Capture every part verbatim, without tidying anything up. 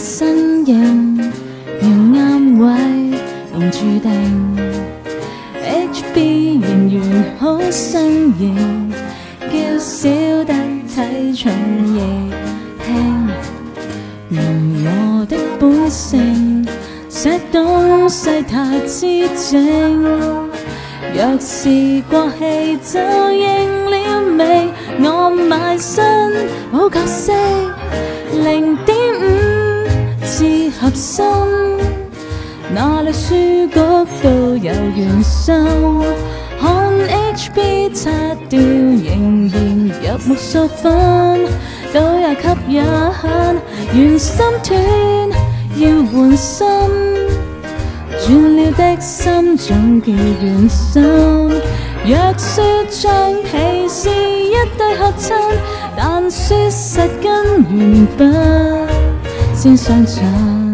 身形，要啱位仍注定。H B 仍完好身形，嬌小得體重亦輕。用我的本性，寫東西太知正。若是過氣就認了味，我賣身冇角色，零點五至合心。哪裏書局都有原秀，看 H B 擦掉仍然入木數分，都有吸引。原心斷要換心，轉了的心總叫原心。若說橡皮是一對合襯，但說實跟鉛筆先相襯。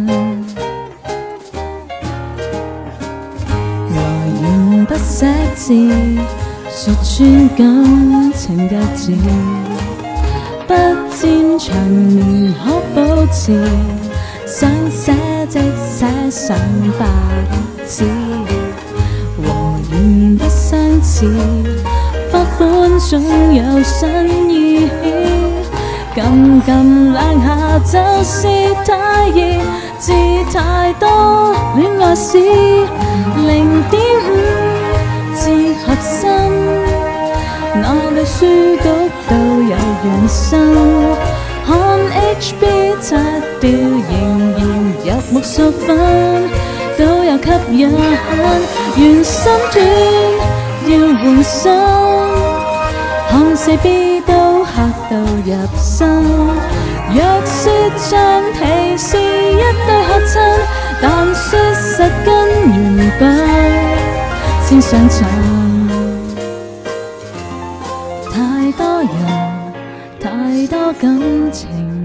來源不寫字，說穿感情格子，不戰長眠可保持，想寫即寫上白紙。和原不相似，法本總有新意。撳撳兩下就是太熱，字太多戀愛史，零點五至合心。哪裏書局都有原生，看 H B 擦掉仍然入木數分，都有吸引。原心斷要換心，看四 B 都嚇到入心。若說橡皮是一對合襯，但說實跟鉛筆先相襯。太多人，太多感情。